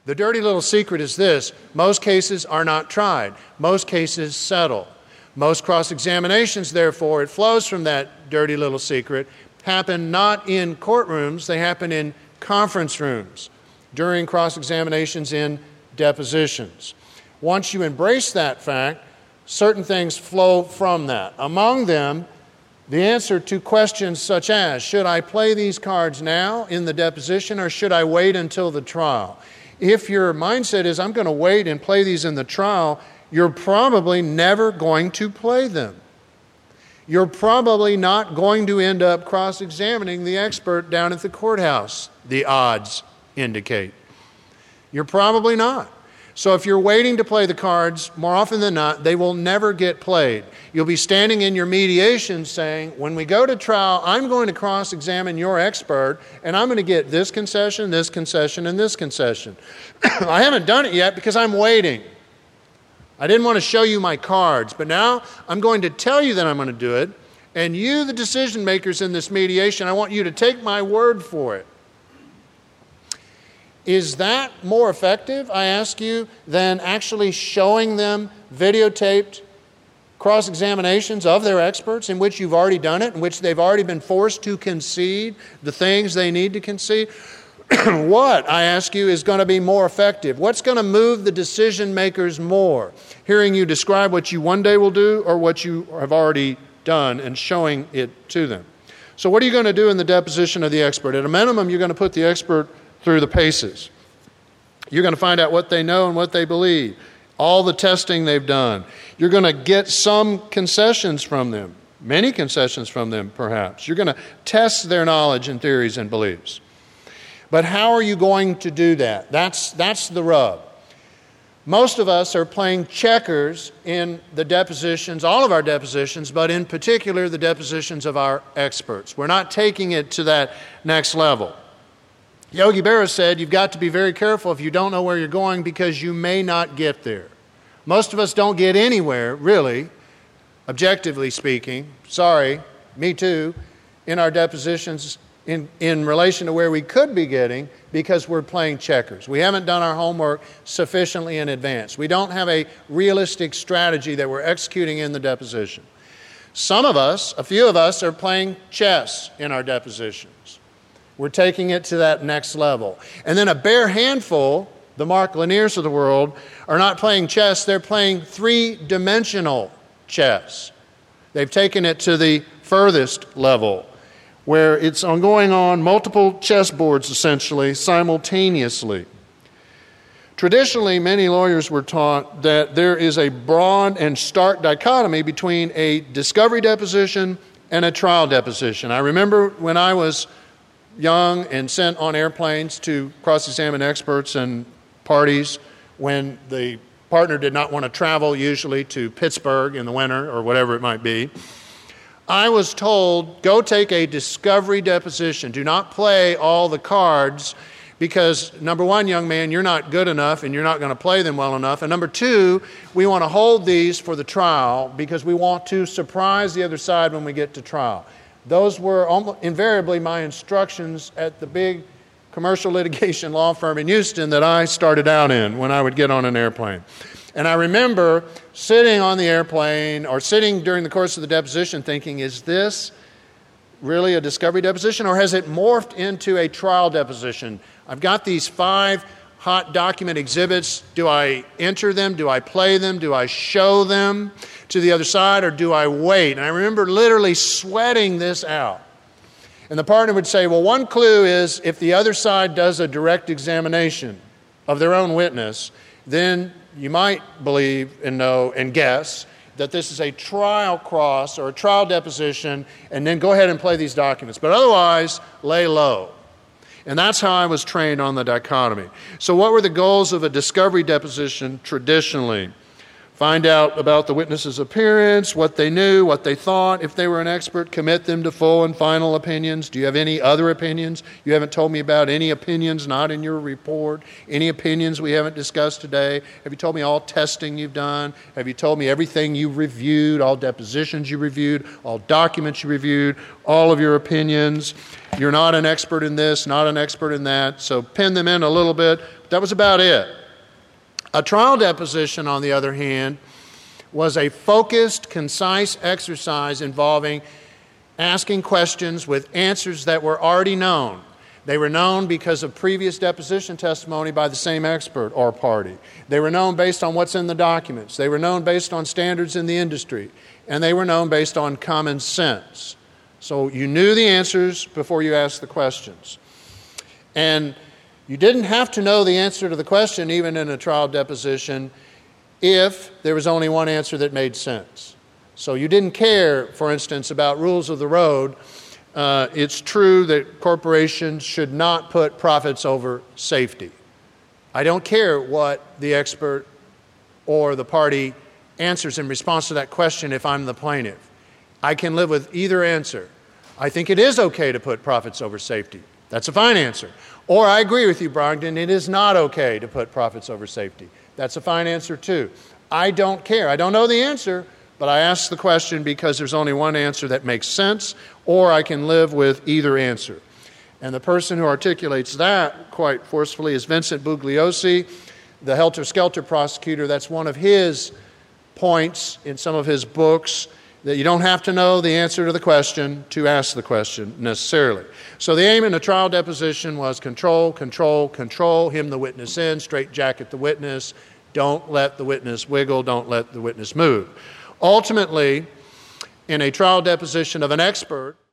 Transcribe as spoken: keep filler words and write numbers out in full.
The dirty little secret is this: most cases are not tried. Most cases settle. Most cross-examinations, therefore, it flows from that dirty little secret, happen not in courtrooms, they happen in conference rooms during cross-examinations in depositions. Once you embrace that fact, certain things flow from that. Among them, the answer to questions such as, should I play these cards now in the deposition or should I wait until the trial? If your mindset is, I'm going to wait and play these in the trial, you're probably never going to play them. You're probably not going to end up cross-examining the expert down at the courthouse, the odds indicate. You're probably not. So if you're waiting to play the cards, more often than not, they will never get played. You'll be standing in your mediation saying, when we go to trial, I'm going to cross-examine your expert, and I'm going to get this concession, this concession, and this concession. I haven't done it yet because I'm waiting. I didn't want to show you my cards, but now I'm going to tell you that I'm going to do it, and you, the decision makers in this mediation, I want you to take my word for it. Is that more effective, I ask you, than actually showing them videotaped cross-examinations of their experts in which you've already done it, in which they've already been forced to concede the things they need to concede? What, I ask you, is going to be more effective? What's going to move the decision makers more? Hearing you describe what you one day will do or what you have already done and showing it to them. So what are you going to do in the deposition of the expert? At a minimum, you're going to put the expert through the paces. You're going to find out what they know and what they believe, all the testing they've done. You're going to get some concessions from them, many concessions from them perhaps. You're going to test their knowledge and theories and beliefs. But how are you going to do that? That's, that's the rub. Most of us are playing checkers in the depositions, all of our depositions, but in particular the depositions of our experts. We're not taking it to that next level. Yogi Berra said, you've got to be very careful if you don't know where you're going because you may not get there. Most of us don't get anywhere, really, objectively speaking. Sorry, me too, in our depositions in, in relation to where we could be getting because we're playing checkers. We haven't done our homework sufficiently in advance. We don't have a realistic strategy that we're executing in the deposition. Some of us, a few of us, are playing chess in our depositions. We're taking it to that next level. And then a bare handful, the Mark Laniers of the world, are not playing chess, they're playing three-dimensional chess. They've taken it to the furthest level, where it's on going on multiple chessboards, essentially, simultaneously. Traditionally, many lawyers were taught that there is a broad and stark dichotomy between a discovery deposition and a trial deposition. I remember when I was young and sent on airplanes to cross-examine experts and parties when the partner did not want to travel usually to Pittsburgh in the winter or whatever it might be. I was told, go take a discovery deposition. Do not play all the cards because, number one, young man, you're not good enough and you're not going to play them well enough. And number two, we want to hold these for the trial because we want to surprise the other side when we get to trial. Those were almost invariably my instructions at the big commercial litigation law firm in Houston that I started out in when I would get on an airplane. And I remember sitting on the airplane or sitting during the course of the deposition thinking, is this really a discovery deposition or has it morphed into a trial deposition? I've got these five hot document exhibits. Do I enter them? Do I play them? Do I show them to the other side or do I wait? And I remember literally sweating this out. And the partner would say, well, one clue is if the other side does a direct examination of their own witness, then you might believe and know and guess that this is a trial cross or a trial deposition, and then go ahead and play these documents. But otherwise, lay low. And that's how I was trained on the dichotomy. So what were the goals of a discovery deposition traditionally? Find out about the witness's appearance, what they knew, what they thought. If they were an expert, commit them to full and final opinions. Do you have any other opinions? You haven't told me about any opinions not in your report, any opinions we haven't discussed today. Have you told me all testing you've done? Have you told me everything you've reviewed, all depositions you reviewed, all documents you reviewed, all of your opinions? You're not an expert in this, not an expert in that. So pin them in a little bit, that was about it. A trial deposition, on the other hand, was a focused, concise exercise involving asking questions with answers that were already known. They were known because of previous deposition testimony by the same expert or party. They were known based on what's in the documents. They were known based on standards in the industry. And they were known based on common sense. So you knew the answers before you asked the questions. And you didn't have to know the answer to the question, even in a trial deposition, if there was only one answer that made sense. So you didn't care, for instance, about rules of the road. Uh, it's true that corporations should not put profits over safety. I don't care what the expert or the party answers in response to that question if I'm the plaintiff. I can live with either answer. I think it is okay to put profits over safety. That's a fine answer. Or I agree with you, Brogdon, it is not okay to put profits over safety. That's a fine answer too. I don't care. I don't know the answer, but I ask the question because there's only one answer that makes sense, or I can live with either answer. And the person who articulates that quite forcefully is Vincent Bugliosi, the helter-skelter prosecutor. That's one of his points in some of his books, that you don't have to know the answer to the question to ask the question necessarily. So the aim in a trial deposition was control, control, control, hem the witness in, straitjacket the witness, don't let the witness wiggle, don't let the witness move. Ultimately, in a trial deposition of an expert,